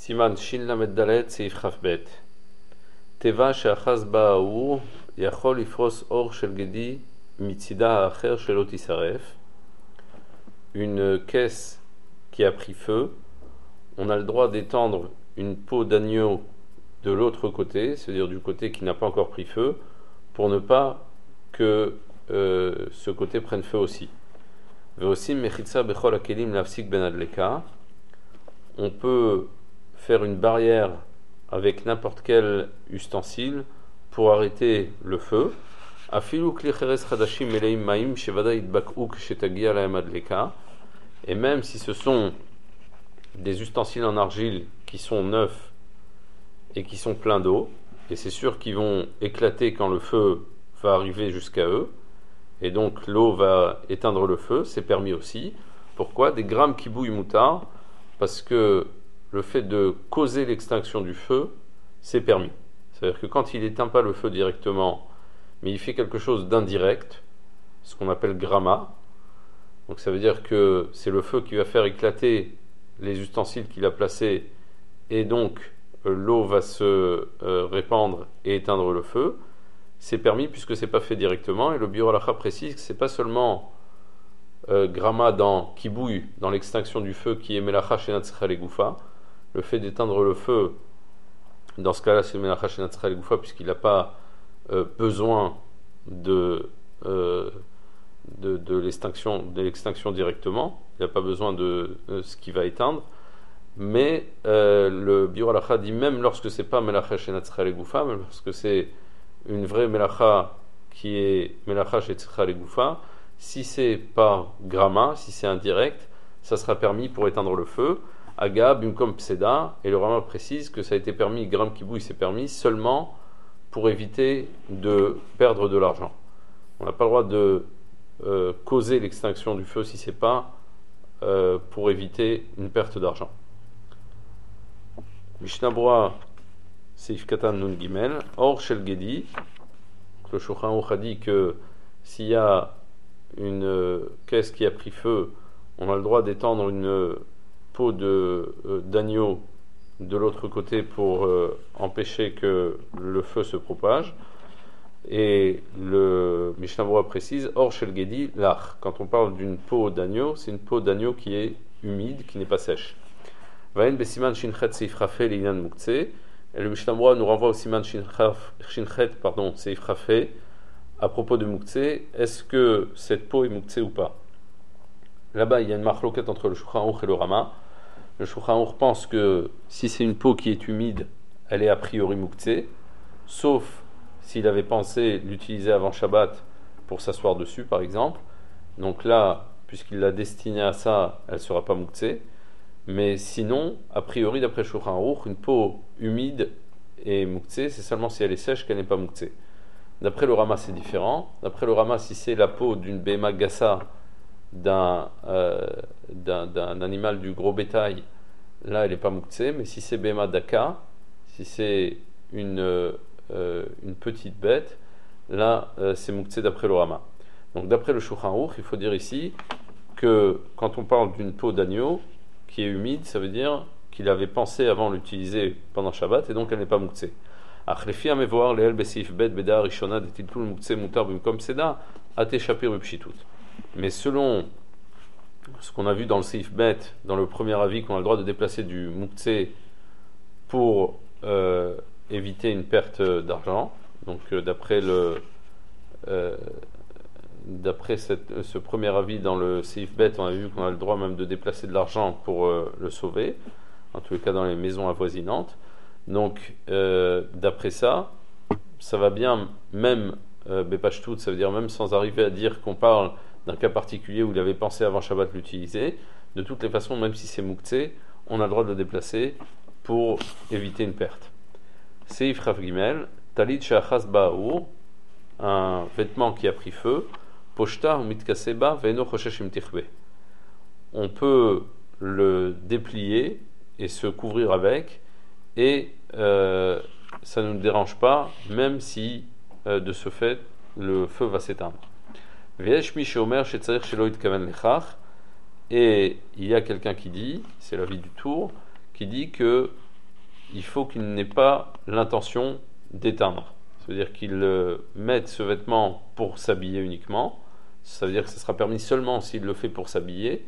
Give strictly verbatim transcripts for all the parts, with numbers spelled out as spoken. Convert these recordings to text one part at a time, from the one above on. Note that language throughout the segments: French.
סימן שין למד ד' סעיף כ"ב. תיבה שאחז בה האור יכול לפרוס אור של גדי מצידה האחר שלא תישרף. Une caisse qui a pris feu, on a le droit d'étendre une peau d'agneau de l'autre côté, c'est-à-dire du côté qui n'a pas encore pris feu, pour ne pas que euh, ce côté prenne feu aussi. Ve'osim mechitza bechol hakelim lafsik ben adleka. On peut faire une barrière avec n'importe quel ustensile pour arrêter le feu. Afilu kli cheres chadashim meleim maim shevada yidbak'u kshetagiyah lahem adleka. Et même si ce sont des ustensiles en argile qui sont neufs et qui sont pleins d'eau, et c'est sûr qu'ils vont éclater quand le feu va arriver jusqu'à eux, et donc l'eau va éteindre le feu, c'est permis aussi. Pourquoi ? Des grammes qui bouillent moutard, parce que le fait de causer l'extinction du feu, c'est permis. C'est-à-dire que quand il n'éteint pas le feu directement, mais il fait quelque chose d'indirect, ce qu'on appelle gramma, donc ça veut dire que c'est le feu qui va faire éclater les ustensiles qu'il a placés, et donc euh, l'eau va se euh, répandre et éteindre le feu. C'est permis puisque c'est pas fait directement, et le Biur Halacha précise que c'est pas seulement euh, gramma dans qui bouille dans l'extinction du feu qui est melacha shenat tzricha legoufa. Le fait d'éteindre le feu, dans ce cas-là, c'est melacha shenat tzricha legoufa puisqu'il n'a pas euh, besoin de euh, De, de, l'extinction, de l'extinction directement, il n'a pas besoin de, de ce qui va éteindre, mais euh, le Biur Halacha dit même lorsque c'est pas melacha shenat tzricha legoufa, même lorsque c'est une vraie melacha qui est melacha shenat tzricha legoufa, si c'est par gramma, si c'est indirect, ça sera permis pour éteindre le feu. Aga bimkom pseda, et le Rama précise que ça a été permis, gramme qui bouille, c'est permis seulement pour éviter de perdre de l'argent. On n'a pas le droit de Euh, causer l'extinction du feu si c'est pas euh, pour éviter une perte d'argent. Mishnah Brura Seif Katan Nun Gimel Or Shel Gedi. Le Shulchan Aruch a dit que s'il y a une euh, caisse qui a pris feu, on a le droit d'étendre une euh, peau de, euh, d'agneau de l'autre côté pour euh, empêcher que le feu se propage. Et le Mishnah Brura précise Or Shel Gedi Lach. Quand on parle d'une peau d'agneau, c'est une peau d'agneau qui est humide, qui n'est pas sèche. Vayen besiman shinchet seif chafé leinan muktzeh. Et le Mishnah Brura nous renvoie au siman shinchet, pardon, seif chafé à propos de muktzeh. Est-ce que cette peau est muktzeh ou pas? Là-bas, il y a une marloquette entre le Shulchan Aruch et le Rama. Le Shulchan Aruch pense que si c'est une peau qui est humide, elle est a priori muktzeh, sauf s'il avait pensé l'utiliser avant Shabbat pour s'asseoir dessus, par exemple. Donc là, puisqu'il l'a destinée à ça, elle ne sera pas muktzeh. Mais sinon, a priori, d'après Shulchan Aruch, une peau humide est muktzeh, c'est seulement si elle est sèche qu'elle n'est pas muktzeh. D'après le Rama, c'est différent. D'après le Rama, si c'est la peau d'une béma gassa, d'un, euh, d'un, d'un animal du gros bétail, là, elle n'est pas muktzeh. Mais si c'est béma daka, si c'est une... Euh, Euh, une petite bête, là euh, c'est muktzeh d'après le Rama. Donc d'après le Shulchan Aruch, il faut dire ici que quand on parle d'une peau d'agneau qui est humide, ça veut dire qu'il avait pensé avant l'utiliser pendant Shabbat et donc elle n'est pas muktzeh. Achlefi amevoar leel beseif bet beda rishona detiltul muktzeh mutar bimkom seda ate shapir bepshitut. Mais selon ce qu'on a vu dans le seif bet, dans le premier avis, qu'on a le droit de déplacer du muktzeh pour euh, éviter une perte d'argent. Donc euh, d'après le euh, d'après cette, ce premier avis dans le seif bet, on a vu qu'on a le droit même de déplacer de l'argent pour euh, le sauver, en tous les cas dans les maisons avoisinantes. Donc euh, d'après ça, ça va bien, même euh, bepashtout, ça veut dire même sans arriver à dire qu'on parle d'un cas particulier où il avait pensé avant Shabbat l'utiliser. De toutes les façons, même si c'est muktzeh, on a le droit de le déplacer pour éviter une perte. Seif Rav Gimel, Talit Shachas Ba'ur, un vêtement qui a pris feu, Poshta ou Mitkaseba, Ve'eno Choshesh Im Tichbe. On peut le déplier et se couvrir avec, et euh, ça ne nous dérange pas, même si euh, de ce fait le feu va s'éteindre. Ve'esh mi sheomer shetzarich shelo yitkaven lechach, et il y a quelqu'un qui dit, c'est l'avis du Tour, qui dit que il faut qu'il n'ait pas l'intention d'éteindre. C'est-à-dire qu'il euh, mette ce vêtement pour s'habiller uniquement. Ça veut dire que ce sera permis seulement s'il le fait pour s'habiller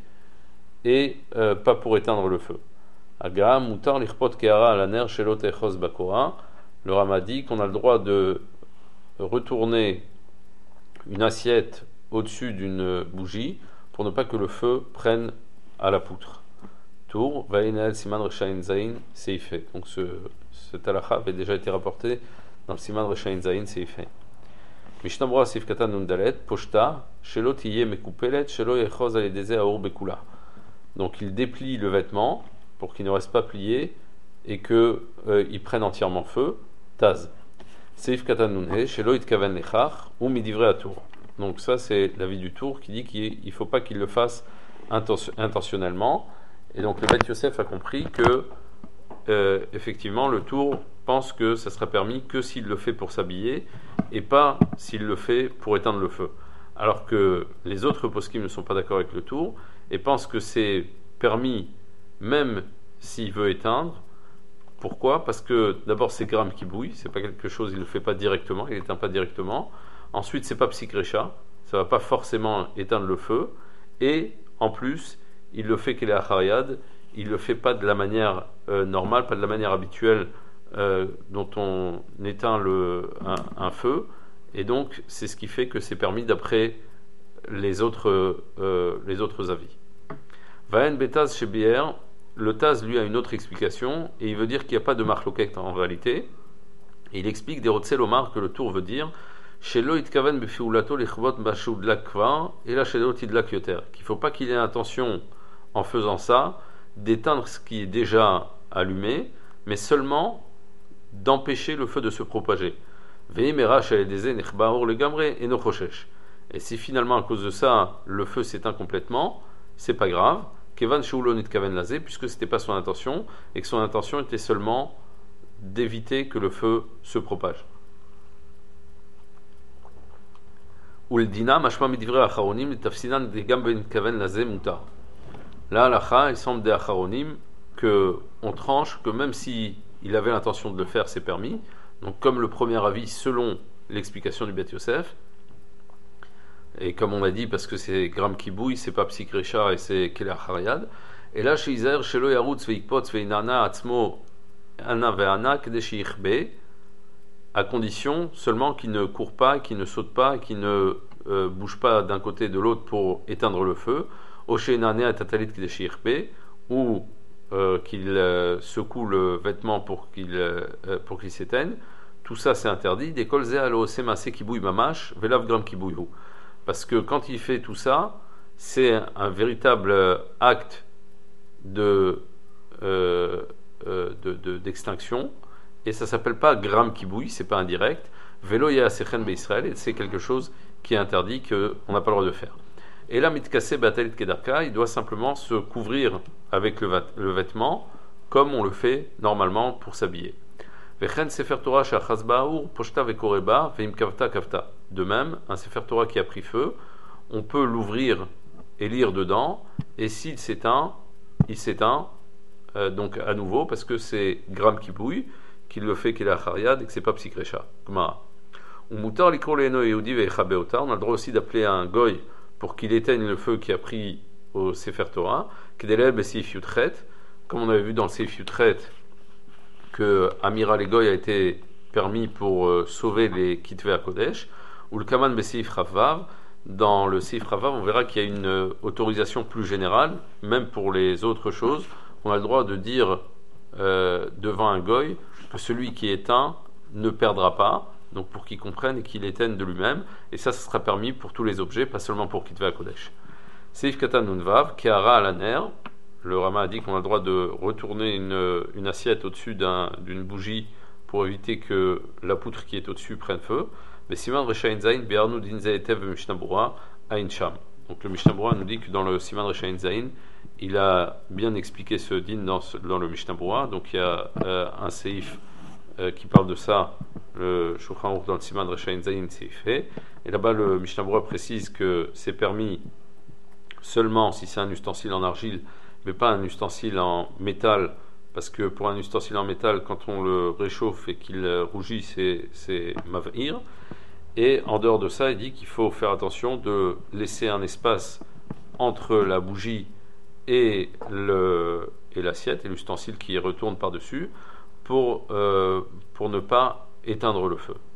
et euh, pas pour éteindre le feu. Aga, mutar lichpot keara alaner shelo techos bakora. Le Rama dit qu'on a le droit de retourner une assiette au-dessus d'une bougie pour ne pas que le feu prenne à la poutre. Tour, Vainel Siman Reshain Zain Seife. Donc ce, cet halakha avait déjà été rapporté dans le Siman Reshain Zain Seife. Mishnah Berurah Sif Katan Nundalet, Poshta, Shelo Tiye Mekupelet, Shelo Yechoz Aledeze Aor Bekula. Donc il déplie le vêtement pour qu'il ne reste pas plié et qu'il euh, prenne entièrement feu. Taz. Seif Katan Nunhe, Shelo Itkaven Lechach, ou Midivre Atour. Donc ça c'est l'avis du tour qui dit qu'il ne faut pas qu'il le fasse intentionnellement. Et donc le Beth Yosef a compris que euh, effectivement le tour pense que ça sera permis que s'il le fait pour s'habiller et pas s'il le fait pour éteindre le feu. Alors que les autres poskim ne sont pas d'accord avec le tour et pensent que c'est permis même s'il veut éteindre. Pourquoi ? Parce que d'abord c'est Gram qui bouille, c'est pas quelque chose, il ne le fait pas directement, il n'éteint pas directement. Ensuite c'est pas Psikrecha, ça va pas forcément éteindre le feu. Et en plus, il le fait qu'il est à Chariad, il le fait pas de la manière euh, normale, pas de la manière habituelle euh, dont on éteint le, un, un feu. Et donc c'est ce qui fait que c'est permis d'après les autres, euh, les autres avis. Vahen Betaz chez Bier, le Taz lui a une autre explication et il veut dire qu'il n'y a pas de marloquette en réalité. Et il explique des Rotzel Omar que le tour veut dire Shelo itkaven befiulato lichvot bashudlak kvar et la shelo tidlak yoter. Qu'il ne faut pas qu'il ait l'intention en faisant ça d'éteindre ce qui est déjà allumé, mais seulement d'empêcher le feu de se propager. Et si finalement à cause de ça le feu s'éteint complètement, c'est pas grave, puisque c'était pas son intention et que son intention était seulement d'éviter que le feu se propage. Là, l'Acha, il semble des Acharonim qu'on tranche que même si il avait l'intention de le faire, c'est permis. Donc, comme le premier avis, selon l'explication du Beth Yosef, et comme on a dit, parce que c'est Gram qui bouille, c'est pas Psikrecha et c'est Keler Hariad. Et là, chez Iser, Shelo Yarutz Veikpot Veinana Atzmo Ana Veana Kedeshi à condition seulement qu'il ne court pas, qu'il ne saute pas, qu'il ne euh, bouge pas d'un côté et de l'autre pour éteindre le feu. Oshenane Tatalit Kedeshi ou euh, qu'il euh, secoue le vêtement pour qu'il, euh, pour qu'il s'éteigne. Tout ça, c'est interdit. Des kolze alo semase kibouy mamash, velav gram kibouyu. Parce que quand il fait tout ça, c'est un véritable acte de, euh, de, de, d'extinction, et ça s'appelle pas gram qui bouille, c'est pas indirect. Velo ya sechen be'Israël, et c'est quelque chose qui est interdit, qu'on n'a pas le droit de faire. Et là, mitkase batalit kedarka, il doit simplement se couvrir avec le, le vêtement, comme on le fait normalement pour s'habiller. Vechen sefer Torah she'achaz ba'ur poshta vekoreba ve'im kavta kavta. De même, un sefer Torah qui a pris feu, on peut l'ouvrir et lire dedans, et s'il s'éteint, il s'éteint euh, donc à nouveau, parce que c'est Gram qui bouille, qu'il le fait qu'il est à Chariad, et que c'est pas Psikrecha. Gmara. On a le droit aussi d'appeler un goy pour qu'il éteigne le feu qui a pris au sefer Torah, comme on avait vu dans le Seif Yutret, que Amira les goy a été permis pour euh, sauver les Kitve à Kodesh, ou le Kaman Besseif Ravav. Dans le Seif Ravav, on verra qu'il y a une euh, autorisation plus générale, même pour les autres choses. On a le droit de dire euh, devant un goy que celui qui éteint ne perdra pas, donc pour qu'il comprenne et qu'il éteigne de lui-même, et ça, ça sera permis pour tous les objets, pas seulement pour Kitve à Kodesh. Seif Katan Nunvav, Keara Alaner. Le Rama a dit qu'on a le droit de retourner une, une assiette au-dessus d'un, d'une bougie pour éviter que la poutre qui est au-dessus prenne feu. Mais Siman Reshain Zain, Be'arnu Din Zaetev Mishnah Berurah, Ain Sham. Donc le Mishnah Berurah nous dit que dans le Siman Reshain Zain, il a bien expliqué ce din dans, dans le Mishnah Berurah. Donc il y a euh, un seif euh, qui parle de ça, le Shulchan Aruch dans le Siman Reshain Zain, c'est fait. Et là-bas, le Mishnah Berurah précise que c'est permis seulement si c'est un ustensile en argile, mais pas un ustensile en métal parce que pour un ustensile en métal, quand on le réchauffe et qu'il rougit, c'est, c'est mav'ir. Et en dehors de ça, il dit qu'il faut faire attention de laisser un espace entre la bougie et, le, et l'assiette, et l'ustensile qui retourne par-dessus, pour, euh, pour ne pas éteindre le feu.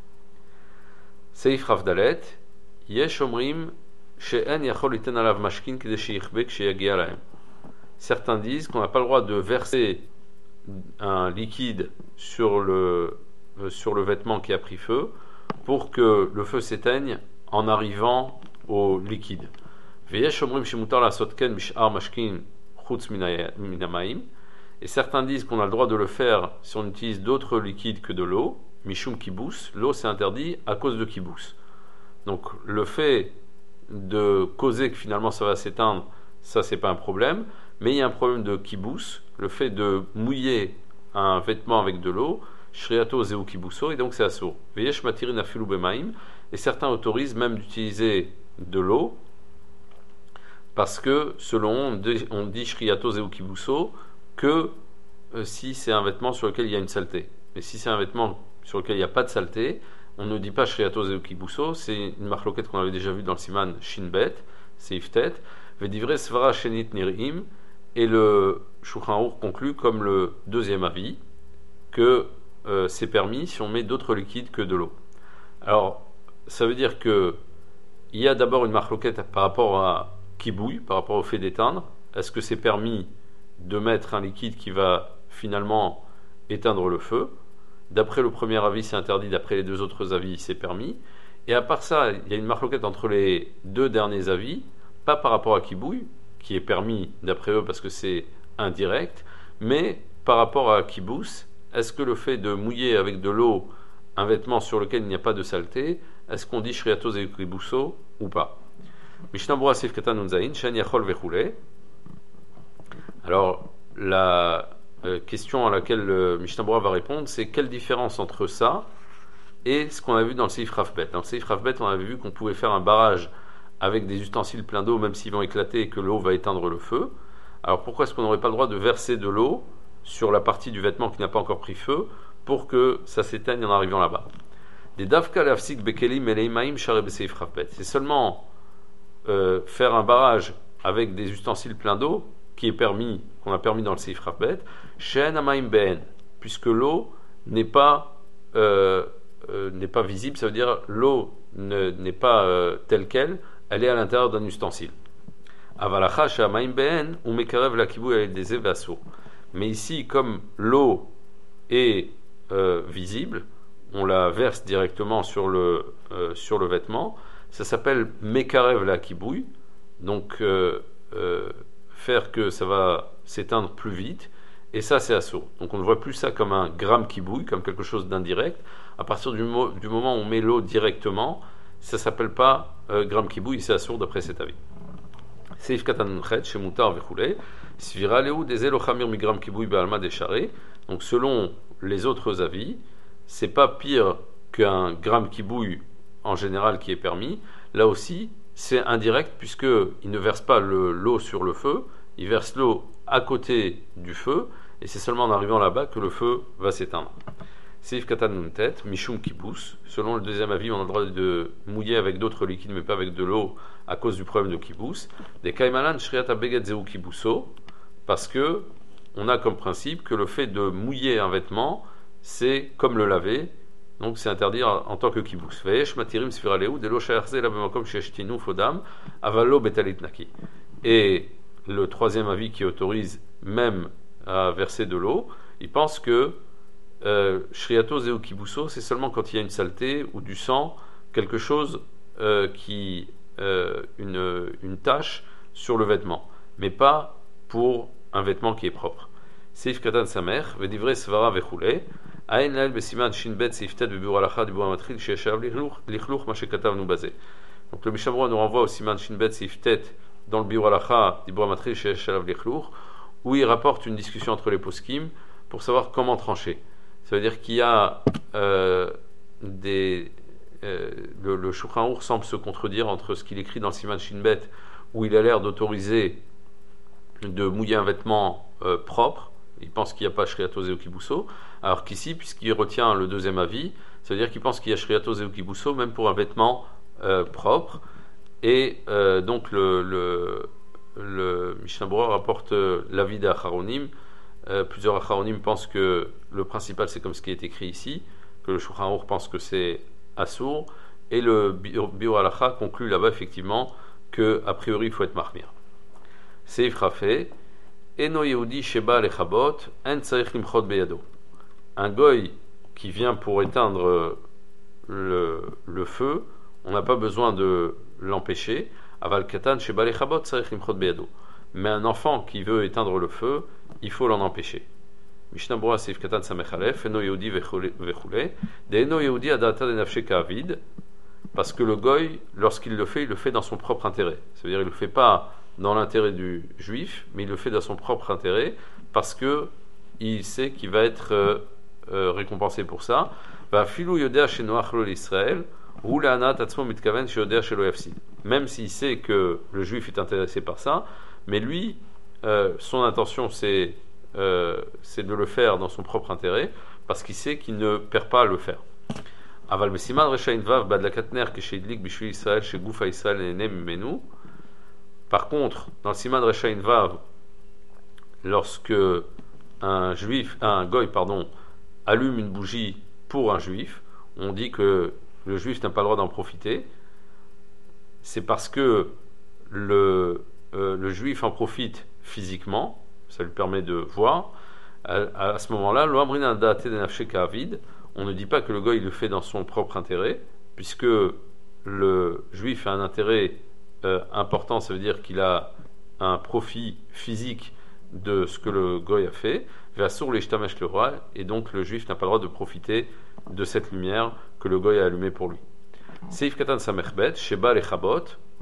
Seif Ravdalet, Yesh Omrim, She'en Yachol Iten Alav Mashkin Kede Sheyichbe Ksheyagia Lahem. Certains disent qu'on n'a pas le droit de verser un liquide sur le, euh, sur le vêtement qui a pris feu pour que le feu s'éteigne en arrivant au liquide. Veyesh Omrim Shemutar Lasot Ken Bish'ar Mashkin Chutz Minamaim. Et certains disent qu'on a le droit de le faire si on utilise d'autres liquides que de l'eau. Mishum Kibous, l'eau c'est interdit à cause de Kibous. Donc le fait de causer que finalement ça va s'éteindre, ça c'est pas un problème, mais il y a un problème de Kibous, le fait de mouiller un vêtement avec de l'eau, Shriato Zeu Kibuso, et donc c'est assourd. Veyesh Matirin Afilu Bemaim, et certains autorisent même d'utiliser de l'eau, parce que selon on dit Shriato Zeu Kibuso que euh, si c'est un vêtement sur lequel il y a une saleté. Mais si c'est un vêtement sur lequel il n'y a pas de saleté, on ne dit pas Shriato Zeu Kibuso, c'est une marloquette qu'on avait déjà vue dans le siman Shinbet, c'est Iftet, Vedivre Svara Shenit Nirim, et le Shulchan Aruch conclut comme le deuxième avis que euh, c'est permis si on met d'autres liquides que de l'eau. Alors, ça veut dire que il y a d'abord une marloquette par rapport à Kibouille, par rapport au fait d'éteindre. Est-ce que c'est permis de mettre un liquide qui va finalement éteindre le feu? D'après le premier avis, c'est interdit. D'après les deux autres avis, c'est permis. Et à part ça, il y a une marloquette entre les deux derniers avis, pas par rapport à Kibouille, qui est permis d'après eux parce que c'est indirect, mais par rapport à Kibous, est-ce que le fait de mouiller avec de l'eau un vêtement sur lequel il n'y a pas de saleté, est-ce qu'on dit Shriato Zeu Kibuso ou pas? Mishnah Berurah Sif Katan Nunzaïn, Shen Yachol Vechule. Alors, la euh, question à laquelle le Mishnah Berurah va répondre, c'est quelle différence entre ça et ce qu'on a vu dans le Seif Ravbet. Dans le Seif Ravbet, on avait vu qu'on pouvait faire un barrage avec des ustensiles pleins d'eau, même s'ils vont éclater et que l'eau va éteindre le feu. Alors pourquoi est-ce qu'on n'aurait pas le droit de verser de l'eau sur la partie du vêtement qui n'a pas encore pris feu pour que ça s'éteigne en arrivant là-bas? Des Davka Lafsik Bekelim Eleimaim Share Beseif Ravbet. C'est seulement euh, faire un barrage avec des ustensiles pleins d'eau qui est permis, qu'on a permis dans le Seif Ravbet, Shen Amaim Ben, puisque l'eau n'est pas euh, euh, n'est pas visible, ça veut dire l'eau ne, n'est pas euh, telle qu'elle, elle est à l'intérieur d'un ustensile. Avalacha Shamaim Ben ou Mekarev la Kibou avec des évassos. Mais ici, comme l'eau est euh, visible, on la verse directement sur le euh, sur le vêtement. Ça s'appelle Mekarev la Kibouille, donc euh, euh, faire que ça va s'éteindre plus vite, et ça c'est assourd. Donc on ne voit plus ça comme un gramme kibouille, comme quelque chose d'indirect. À partir du, mo- du moment où on met l'eau directement, ça ne s'appelle pas euh, gramme kibouille, c'est assourd d'après cet avis. Seif Katanunchet, chez Moutar Vechoulé, Svira Léou des Elochamir Migram Kibouille Balma Décharé. Donc selon les autres avis, c'est pas pire qu'un gramme kibouille en général qui est permis. Là aussi, c'est indirect puisqu'il ne verse pas le, l'eau sur le feu, il verse l'eau à côté du feu, et c'est seulement en arrivant là-bas que le feu va s'éteindre. Seif Katanuntet, Mishum Kibous. Selon le deuxième avis, on a le droit de mouiller avec d'autres liquides, mais pas avec de l'eau, à cause du problème de Kibous. Des Kaimalan Shriata Beget Zeu Kibuso, parce que on a comme principe que le fait de mouiller un vêtement, c'est comme le laver, donc c'est interdit en tant que kibous. Veyesh matirim sfiraleu delo she'achze la b'makom she'eshtinu fodam avalo betalit naki. Et le troisième avis qui autorise même à verser de l'eau, il pense que euh, shriato zeu kibuso, c'est seulement quand il y a une saleté ou du sang, quelque chose euh, qui euh, une une tache sur le vêtement, mais pas pour un vêtement qui est propre. Seif katan samer vedivre svara vechule. Donc le Mishnah Berurah nous renvoie au siman Shinbet Siftet dans le Biur Halacha Dibur Matril She'eshalav Lichlour, où il rapporte une discussion entre les poskim pour savoir comment trancher. Ça veut dire qu'il y a euh, des euh, le, le Shulchan Aruch semble se contredire entre ce qu'il écrit dans le siman Shinbet où il a l'air d'autoriser de mouiller un vêtement euh, propre, il pense qu'il n'y a pas Shriato Zeo Kibuso, alors qu'ici, puisqu'il retient le deuxième avis, ça veut dire qu'il pense qu'il y a Shriato Zeo Kibuso, même pour un vêtement euh, propre. Et euh, donc le, le, le Mishnah Berurah rapporte euh, l'avis des Acharonim. Euh, plusieurs Acharonim pensent que le principal c'est comme ce qui est écrit ici, que le Shulchan Aruch pense que c'est Assour, et le Biur Halacha conclut là-bas effectivement que a priori il faut être Mahmir. Seif Rafé, Eno Yehudi Sheba Lechabot, En Tzarich Limchot Beyado. Un goy qui vient pour éteindre le, le feu, on n'a pas besoin de l'empêcher. Aval Katan Sheba Lechabot, Tzarich Limchot Beyado. Mais un enfant qui veut éteindre le feu, il faut l'en empêcher. Mishnah Berurah Seif Katan Samechalef, Eno Yehudi Vechule, De Eno Yehudi Adata de Nafshe Ka'avid, parce que le goy, lorsqu'il le fait, il le fait dans son propre intérêt. Ça veut dire qu'il ne le fait pas dans l'intérêt du juif, mais il le fait dans son propre intérêt, parce que il sait qu'il va être euh, euh, récompensé pour ça. Même s'il sait que le juif est intéressé par ça, mais lui, euh, son intention c'est, euh, c'est de le faire dans son propre intérêt, parce qu'il sait qu'il ne perd pas à le faire. Aval besiman reshain vav badlakatner kesheidlik bishvil Israël chez Goufa Israël nenem menu. Par contre, dans le siman reshain vav, lorsque un juif, un goy pardon, allume une bougie pour un juif, on dit que le juif n'a pas le droit d'en profiter. C'est parce que le euh, le juif en profite physiquement, ça lui permet de voir. À, à ce moment-là, lo amrina da'ate de nafshe ka'avid. On ne dit pas que le goy le fait dans son propre intérêt, puisque le juif a un intérêt euh, important, ça veut dire qu'il a un profit physique de ce que le goy a fait, ve'asur leishtamesh le roi, et donc le juif n'a pas le droit de profiter de cette lumière que le goy a allumée pour lui. Seif katan samechbet, sheba lechabot,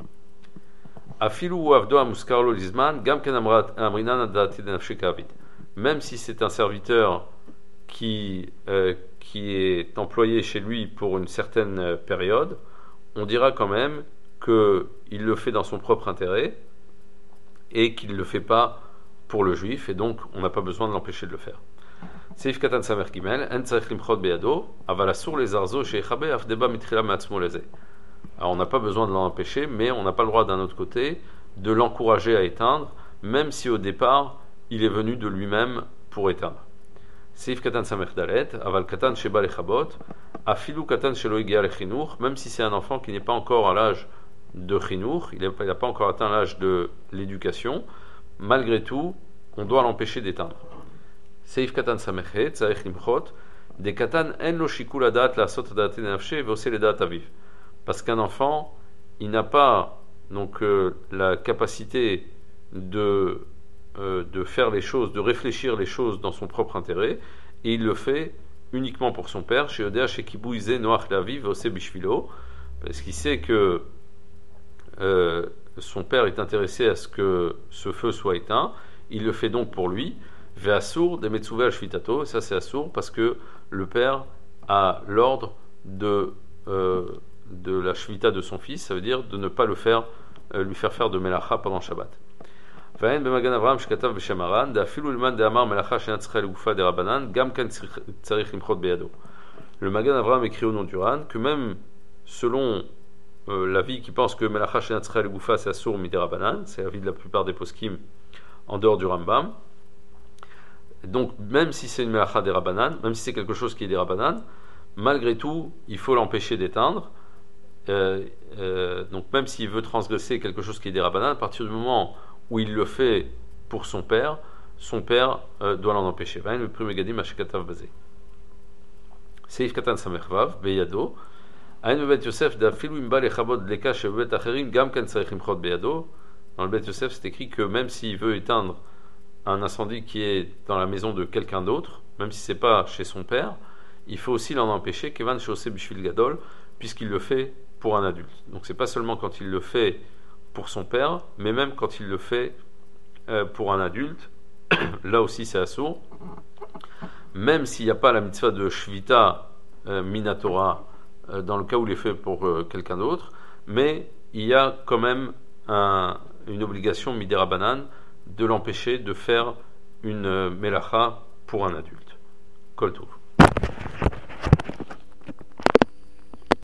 afilu avdo amuskar lo lizman, gam ken amrinan da'ati de nafshe ka'avid. Même si c'est un serviteur qui euh, qui est employé chez lui pour une certaine période, on dira quand même qu'il le fait dans son propre intérêt et qu'il ne le fait pas pour le juif, et donc on n'a pas besoin de l'empêcher de le faire. Seif katan samer gimel, en tzarich limchot beyado, aval asur les arzo shechabe afdeba mitrila me'atzmo leze. Alors on n'a pas besoin de l'empêcher, mais on n'a pas le droit d'un autre côté de l'encourager à éteindre, même si au départ il est venu de lui-même pour éteindre. Seif katan samer dalet, aval katan sheba lechabot, afilu katan shelo igia lechinur, même si c'est un enfant qui n'est pas encore à l'âge de chinur, il n'a pas encore atteint l'âge de l'éducation, malgré tout, on doit l'empêcher d'éteindre. Seif katan samechet, tzarich limchot, de katan en lo shikul adat la sot da'ate de nafshe ve'ose le da'at aviv. Parce qu'un enfant, il n'a pas donc euh, la capacité de euh, de faire les choses, de réfléchir les choses dans son propre intérêt, et il le fait uniquement pour son père, chez Odea, chez Kibouize, Noach Laviv, Ose Bishvilo, parce qu'il sait que euh, son père est intéressé à ce que ce feu soit éteint, il le fait donc pour lui, Ve'asur de Metsuve al-Shvitato, et ça c'est Asur parce que le père a l'ordre de, euh, de la Shvita de son fils, ça veut dire de ne pas le faire, euh, lui faire faire de Melacha pendant Shabbat. Vayen b'magan Avraham shkatav b'shem Haran, da'afilu ilman de'amar melacha she'ena tzricha legufa derabanan, gam kan tzarich limchot beyado. Le Magan Avraham écrit au nom du Ran que même selon euh, l'avis qui pense que melacha she'ena tzricha legufa c'est asur miderabanan, c'est l'avis de la plupart des poskim en dehors du Rambam. Donc même si c'est une melacha derabanan, même si c'est quelque chose qui est derabanan, malgré tout il faut l'empêcher d'éteindre. Euh, euh, donc même s'il veut transgresser quelque chose qui est derabanan, à partir du moment où il le fait pour son père, son père euh, doit l'en empêcher. Le premier gadim ashkatav basé. Seif katan samechvav beyado. Aïn bebet Yosef d'afilu imba lechabot leka shebet acherim gam kan tzarich limchot beyado. Dans le Bet Yosef, c'est écrit que même s'il veut éteindre un incendie qui est dans la maison de quelqu'un d'autre, même si c'est pas chez son père, il faut aussi l'en empêcher. Kevan shose bishvil gadol, puisqu'il le fait pour un adulte. Donc c'est pas seulement quand il le fait pour son père, mais même quand il le fait euh, pour un adulte, là aussi c'est assourd, même s'il n'y a pas la mitzvah de Shvita euh, Minatora euh, dans le cas où il est fait pour euh, quelqu'un d'autre, mais il y a quand même un, une obligation Midera Banan de l'empêcher de faire une melacha pour un adulte. Kol Tov.